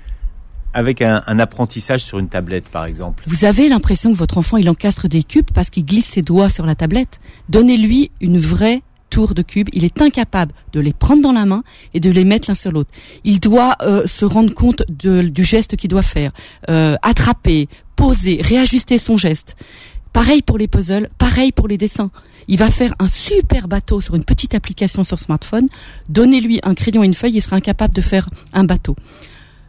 avec un, un apprentissage sur une tablette, par exemple? Vous avez l'impression que votre enfant, il encastre des cubes parce qu'il glisse ses doigts sur la tablette. Donnez-lui une vraie tour de cubes. Il est incapable de les prendre dans la main et de les mettre l'un sur l'autre. Il doit euh, se rendre compte de, du geste qu'il doit faire, euh, attraper, poser, réajuster son geste. Pareil pour les puzzles, pareil pour les dessins. Il va faire un super bateau sur une petite application sur smartphone. Donnez-lui un crayon et une feuille, il sera incapable de faire un bateau.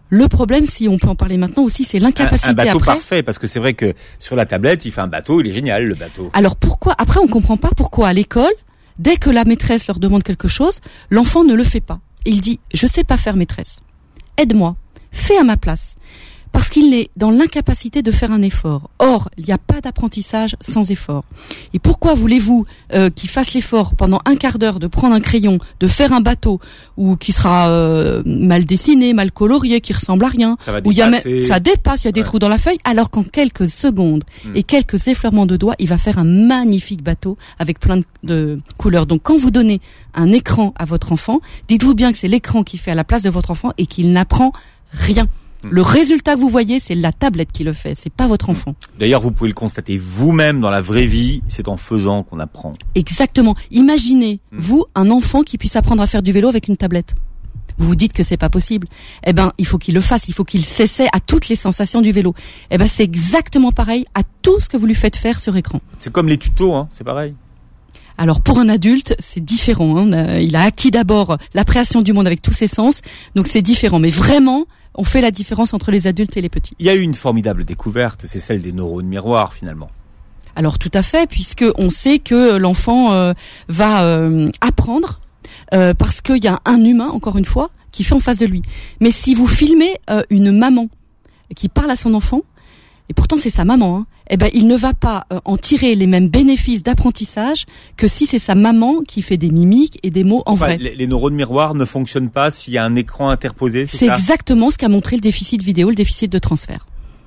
Le problème, si on peut en parler maintenant aussi, c'est l'incapacité un, un bateau après. parfait, parce que c'est vrai que sur la tablette, il fait un bateau, il est génial le bateau. Alors pourquoi, après on comprend pas pourquoi à l'école, dès que la maîtresse leur demande quelque chose, l'enfant ne le fait pas. Il dit, je sais pas faire maîtresse. Aide-moi. Fais à ma place. Parce qu'il est dans l'incapacité de faire un effort. Or, il n'y a pas d'apprentissage sans effort. Et pourquoi voulez-vous euh, qu'il fasse l'effort pendant un quart d'heure de prendre un crayon, de faire un bateau, ou qui sera euh, mal dessiné, mal colorié, qui ressemble à rien, ça va où il y a dépasser. ça dépasse, il y a des Ouais. trous dans la feuille, alors qu'en quelques secondes Hmm. et quelques effleurements de doigts, il va faire un magnifique bateau avec plein de, de couleurs. Donc, quand vous donnez un écran à votre enfant, dites-vous bien que c'est l'écran qui fait à la place de votre enfant et qu'il n'apprend rien. Le résultat que vous voyez, c'est la tablette qui le fait, c'est pas votre enfant. D'ailleurs, vous pouvez le constater vous-même dans la vraie vie, c'est en faisant qu'on apprend. Exactement. Imaginez, Mm. vous, un enfant qui puisse apprendre à faire du vélo avec une tablette. Vous vous dites que c'est pas possible. Eh ben, il faut qu'il le fasse, il faut qu'il s'essaie à toutes les sensations du vélo. Eh ben, c'est exactement pareil à tout ce que vous lui faites faire sur écran. C'est comme les tutos, hein, c'est pareil. Alors pour un adulte, c'est différent. Hein. Euh, Il a acquis d'abord l'appréhension du monde avec tous ses sens, donc c'est différent. Mais vraiment, on fait la différence entre les adultes et les petits. Il y a eu une formidable découverte, c'est celle des neurones miroirs finalement. Alors tout à fait, puisque on sait que l'enfant euh, va euh, apprendre euh, parce qu'il y a un humain, encore une fois, qui fait en face de lui. Mais si vous filmez euh, une maman qui parle à son enfant, et pourtant c'est sa maman, hein, eh ben il ne va pas euh, en tirer les mêmes bénéfices d'apprentissage que si c'est sa maman qui fait des mimiques et des mots en Enfin, vrai. les, les neurones miroirs ne fonctionnent pas s'il y a un écran interposé, c'est, C'est ça exactement ce qu'a montré le déficit vidéo, le déficit de transfert.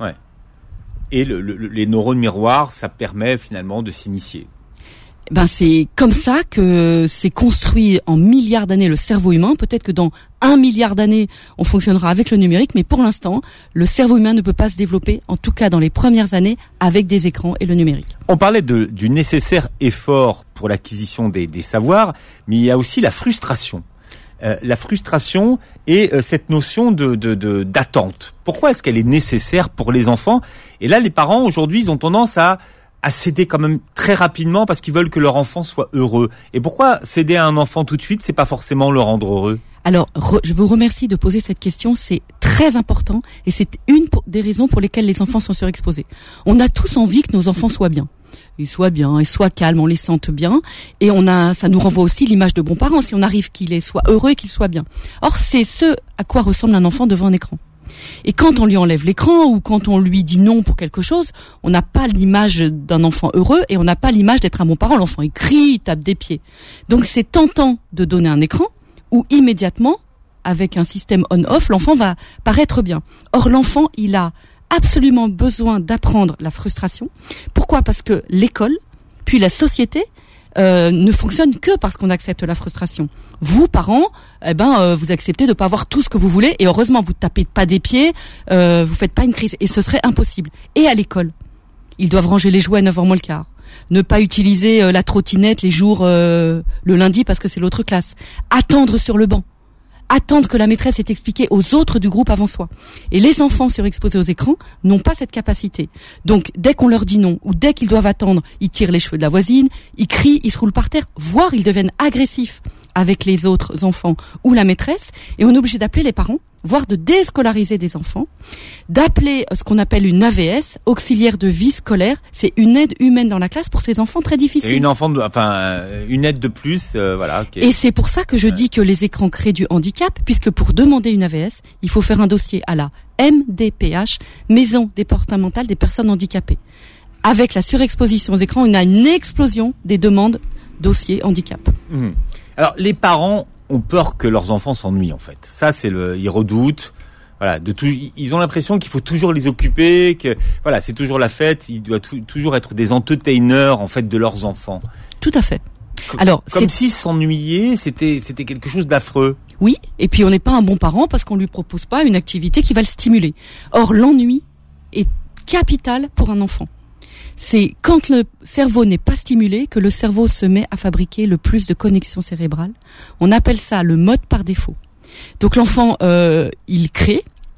Et le, le, les neurones miroirs, ça permet finalement de s'initier. Ben c'est comme ça que c'est construit en milliards d'années le cerveau humain. Peut-être que dans un milliard d'années, on fonctionnera avec le numérique, mais pour l'instant, le cerveau humain ne peut pas se développer, en tout cas dans les premières années, avec des écrans et le numérique. On parlait de, du nécessaire effort pour l'acquisition des, des savoirs, mais il y a aussi la frustration. Euh, la frustration et euh, cette notion de, de, de d'attente. Pourquoi est-ce qu'elle est nécessaire pour les enfants ? Et là, les parents aujourd'hui, ils ont tendance à à céder quand même très rapidement parce qu'ils veulent que leur enfant soit heureux. Et pourquoi céder à un enfant tout de suite, c'est pas forcément le rendre heureux ? Alors, re, je vous remercie de poser cette question, c'est très important et c'est une pour, des raisons pour lesquelles les enfants sont surexposés. On a tous envie que nos enfants soient bien. Ils soient bien, ils soient calmes, on les sente bien, et on a, ça nous renvoie aussi l'image de bons parents, si on arrive qu'il soit heureux et qu'il soit bien. Or, c'est ce à quoi ressemble un enfant devant un écran. Et quand on lui enlève l'écran ou quand on lui dit non pour quelque chose, on n'a pas l'image d'un enfant heureux et on n'a pas l'image d'être un bon parent. L'enfant il crie, il tape des pieds. Donc c'est tentant de donner un écran où immédiatement, avec un système on-off, l'enfant va paraître bien. Or l'enfant, il a absolument besoin d'apprendre la frustration. Pourquoi ? Parce que l'école, puis la société, euh, ne fonctionne que parce qu'on accepte la frustration. Vous, parents, eh ben, euh, vous acceptez de pas avoir tout ce que vous voulez, et heureusement, vous tapez pas des pieds, euh, vous faites pas une crise, et ce serait impossible. Et à l'école, ils doivent ranger les jouets à neuf heures moins le quart. Ne pas utiliser euh, la trottinette les jours, euh, le lundi parce que c'est l'autre classe. Attendre sur le banc. Attendre que la maîtresse ait expliqué aux autres du groupe avant soi. Et les enfants surexposés aux écrans n'ont pas cette capacité. Donc, dès qu'on leur dit non, ou dès qu'ils doivent attendre, ils tirent les cheveux de la voisine, ils crient, ils se roulent par terre, voire ils deviennent agressifs avec les autres enfants ou la maîtresse, et on est obligé d'appeler les parents, voire de déscolariser des enfants, d'appeler ce qu'on appelle une A V S, auxiliaire de vie scolaire, c'est une aide humaine dans la classe pour ces enfants très difficiles. Et une enfant, de, enfin, une aide de plus, euh, voilà. Okay. Et c'est pour ça que je ouais. dis que les écrans créent du handicap, puisque pour demander une A V S, il faut faire un dossier à la M D P H, Maison départementale des personnes handicapées. Avec la surexposition aux écrans, on a une explosion des demandes dossiers handicap. Mmh. Alors, les parents ont peur que leurs enfants s'ennuient, en fait. Ça, c'est le, ils redoutent. Voilà, de tout, ils ont l'impression qu'il faut toujours les occuper, que voilà, c'est toujours la fête. Ils doivent tout, toujours être des entertainers, en fait, de leurs enfants. Tout à fait. Alors, comme c'est... si s'ennuyer, c'était, c'était quelque chose d'affreux. Oui, et puis on n'est pas un bon parent parce qu'on lui propose pas une activité qui va le stimuler. Or, l'ennui est capital pour un enfant. C'est quand le cerveau n'est pas stimulé que le cerveau se met à fabriquer le plus de connexions cérébrales. On appelle ça le mode par défaut. Donc l'enfant, euh, il crée,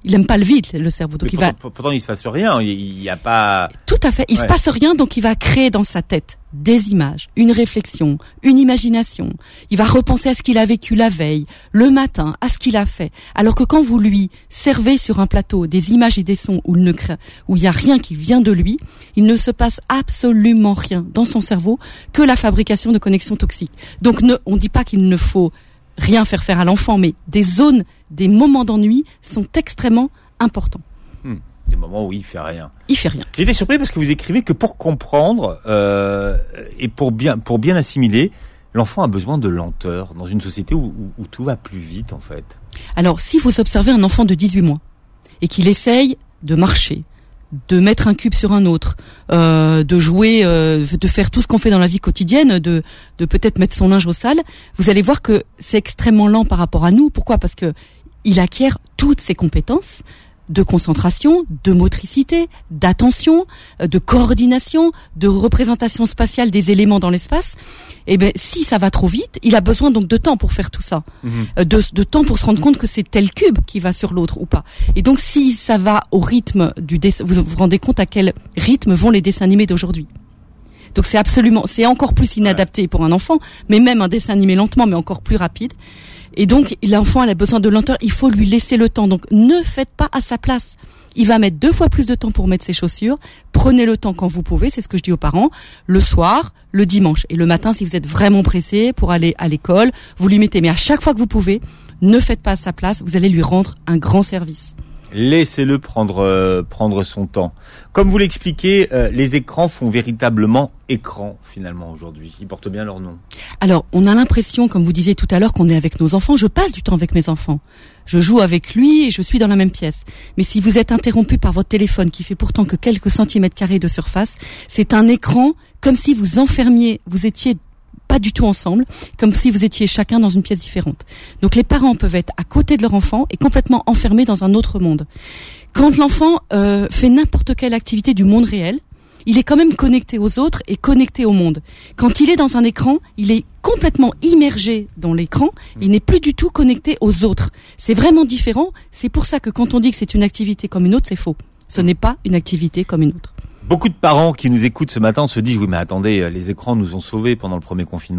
Il aime pas le vide, le cerveau. Donc mais il pourtant, va. Pourtant, il se passe rien. Il n'y a pas. Tout à fait. Il ouais. se passe rien, donc il va créer dans sa tête des images, une réflexion, une imagination. Il va repenser à ce qu'il a vécu la veille, le matin, à ce qu'il a fait. Alors que quand vous lui servez sur un plateau des images et des sons où il ne crée, où il y a rien qui vient de lui, il ne se passe absolument rien dans son cerveau que la fabrication de connexions toxiques. Donc ne, on dit pas qu'il ne faut rien faire faire à l'enfant, mais des zones, des moments d'ennui sont extrêmement importants. Hmm. Des moments où il fait rien. Il fait rien. J'étais surpris parce que vous écrivez que pour comprendre euh, et pour bien pour bien assimiler, l'enfant a besoin de lenteur dans une société où, où, où tout va plus vite en fait. Alors, si vous observez un enfant de dix-huit mois et qu'il essaye de marcher, de mettre un cube sur un autre, euh, de jouer, euh, de faire tout ce qu'on fait dans la vie quotidienne, de, de peut-être mettre son linge au sale, vous allez voir que c'est extrêmement lent par rapport à nous. Pourquoi ? Parce que il acquiert toutes ses compétences de concentration, de motricité, d'attention, de coordination, de représentation spatiale des éléments dans l'espace. Et ben, si ça va trop vite, il a besoin donc de temps pour faire tout ça, mmh. de, de temps pour se rendre compte que c'est tel cube qui va sur l'autre ou pas. Et donc, si ça va au rythme du dessin, vous vous rendez compte à quel rythme vont les dessins animés d'aujourd'hui. Donc, c'est absolument, c'est encore plus inadapté ouais. pour un enfant, mais même un dessin animé lentement, mais encore plus rapide. Et donc, l'enfant, elle a besoin de lenteur. Il faut lui laisser le temps. Donc, ne faites pas à sa place. Il va mettre deux fois plus de temps pour mettre ses chaussures. Prenez le temps quand vous pouvez. C'est ce que je dis aux parents. Le soir, le dimanche. Et le matin, si vous êtes vraiment pressé pour aller à l'école, vous lui mettez. Mais à chaque fois que vous pouvez, ne faites pas à sa place. Vous allez lui rendre un grand service. Laissez-le prendre euh, prendre son temps. Comme vous l'expliquez, euh, les écrans font véritablement écran finalement aujourd'hui. Ils portent bien leur nom. Alors, on a l'impression, comme vous disiez tout à l'heure, qu'on est avec nos enfants. Je passe du temps avec mes enfants. Je joue avec lui et je suis dans la même pièce. Mais si vous êtes interrompu par votre téléphone, qui fait pourtant que quelques centimètres carrés de surface, c'est un écran comme si vous enfermiez, vous étiez pas du tout ensemble, comme si vous étiez chacun dans une pièce différente. Donc les parents peuvent être à côté de leur enfant et complètement enfermés dans un autre monde. Quand l'enfant euh, fait n'importe quelle activité du monde réel, il est quand même connecté aux autres et connecté au monde. Quand il est dans un écran, il est complètement immergé dans l'écran, il n'est plus du tout connecté aux autres. C'est vraiment différent, c'est pour ça que quand on dit que c'est une activité comme une autre, c'est faux. Ce n'est pas une activité comme une autre. Beaucoup de parents qui nous écoutent ce matin se disent « Oui, mais attendez, les écrans nous ont sauvés pendant le premier confinement. »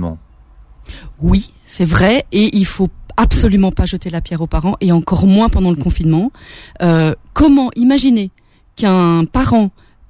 Oui, c'est vrai, et il faut absolument pas jeter la pierre aux parents, et encore moins pendant le confinement. Euh, comment imaginer qu'un parent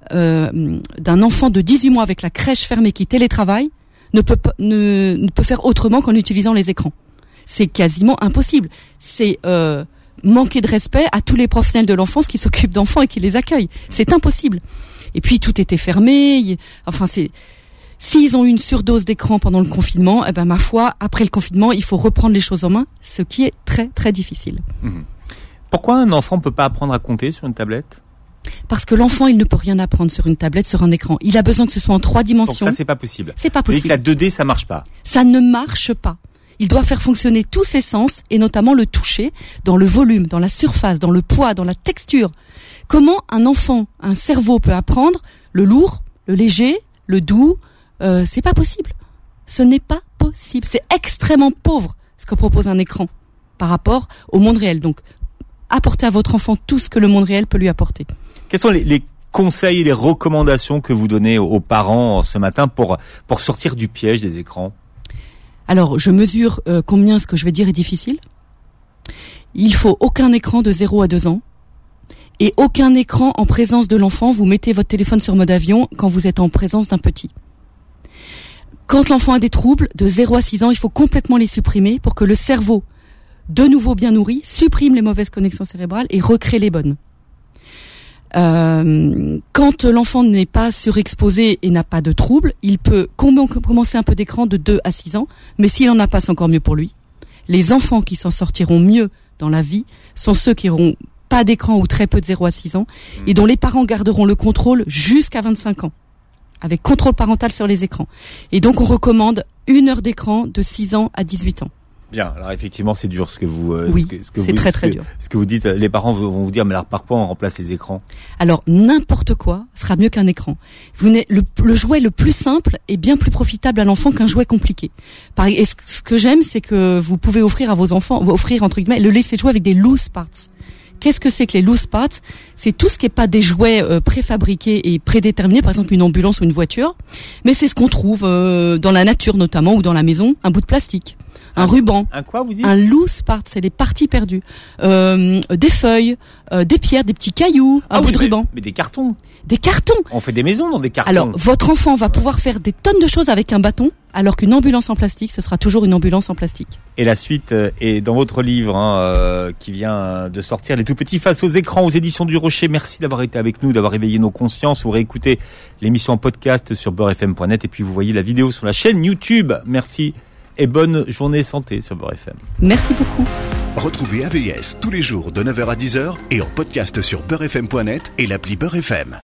euh, d'un enfant de dix-huit mois avec la crèche fermée qui télétravaille ne peut, ne, ne peut faire autrement qu'en utilisant les écrans ? C'est quasiment impossible. C'est euh, manquer de respect à tous les professionnels de l'enfance qui s'occupent d'enfants et qui les accueillent. C'est impossible. Et puis tout était fermé. Enfin, c'est s'ils ont eu une surdose d'écran pendant le confinement, eh ben ma foi, après le confinement, il faut reprendre les choses en main, ce qui est très très difficile. Mmh. Pourquoi un enfant peut pas apprendre à compter sur une tablette ? Parce que l'enfant, il ne peut rien apprendre sur une tablette, sur un écran. Il a besoin que ce soit en trois dimensions. Donc ça, c'est pas possible. C'est pas possible. Et que la deux D, ça marche pas. Ça ne marche pas. Il doit faire fonctionner tous ses sens, et notamment le toucher, dans le volume, dans la surface, dans le poids, dans la texture. Comment un enfant, un cerveau peut apprendre le lourd, le léger, le doux ? euh, C'est pas possible. Ce n'est pas possible. C'est extrêmement pauvre ce que propose un écran par rapport au monde réel. Donc, apportez à votre enfant tout ce que le monde réel peut lui apporter. Quels sont les, les conseils et les recommandations que vous donnez aux parents ce matin pour, pour sortir du piège des écrans ? Alors, je mesure euh, combien ce que je vais dire est difficile. Il faut aucun écran de zéro à deux ans. Et aucun écran en présence de l'enfant. Vous mettez votre téléphone sur mode avion quand vous êtes en présence d'un petit. Quand l'enfant a des troubles, de zéro à six ans, il faut complètement les supprimer pour que le cerveau, de nouveau bien nourri, supprime les mauvaises connexions cérébrales et recrée les bonnes. Euh, quand l'enfant n'est pas surexposé et n'a pas de troubles, il peut commencer un peu d'écran de deux à six ans, mais s'il en a pas, c'est encore mieux pour lui. Les enfants qui s'en sortiront mieux dans la vie sont ceux qui auront pas d'écran ou très peu de zéro à six ans, et dont les parents garderont le contrôle jusqu'à vingt-cinq ans, avec contrôle parental sur les écrans. Et donc on recommande une heure d'écran de six ans à dix-huit ans. Bien, alors effectivement c'est dur ce que vous... Euh, oui, ce que, ce que c'est vous, très ce très que, dur. Ce que vous dites, les parents vont vous dire, mais alors par quoi on remplace les écrans ? Alors n'importe quoi sera mieux qu'un écran. Vous n'êtes, le, le jouet le plus simple est bien plus profitable à l'enfant qu'un jouet compliqué. Par, et ce que j'aime, c'est que vous pouvez offrir à vos enfants, offrir entre guillemets, le laisser jouer avec des loose parts. qu'est-ce que c'est que les loose parts? C'est tout ce qui est pas des jouets euh, préfabriqués et prédéterminés, par exemple une ambulance ou une voiture, mais c'est ce qu'on trouve euh, dans la nature notamment ou dans la maison, un bout de plastique, un, un ruban. Un quoi vous dites? Un loose part, c'est les parties perdues. Euh, des feuilles, euh, des pierres, des petits cailloux, un ah bout oui, de mais, ruban. Mais des cartons. Des cartons. On fait des maisons dans des cartons. Alors, votre enfant va pouvoir faire des tonnes de choses avec un bâton, alors qu'une ambulance en plastique, ce sera toujours une ambulance en plastique. Et la suite euh, est dans votre livre hein, euh, qui vient de sortir, Les Tout Petits face aux écrans, aux éditions du Rocher. Merci d'avoir été avec nous, d'avoir éveillé nos consciences. Vous réécoutez l'émission en podcast sur beurre f m point net et puis vous voyez la vidéo sur la chaîne YouTube. Merci et bonne journée santé sur Beurre F M. Merci beaucoup. Retrouvez A V S tous les jours de neuf heures à dix heures et en podcast sur beurre f m point net et l'appli Beurre F M.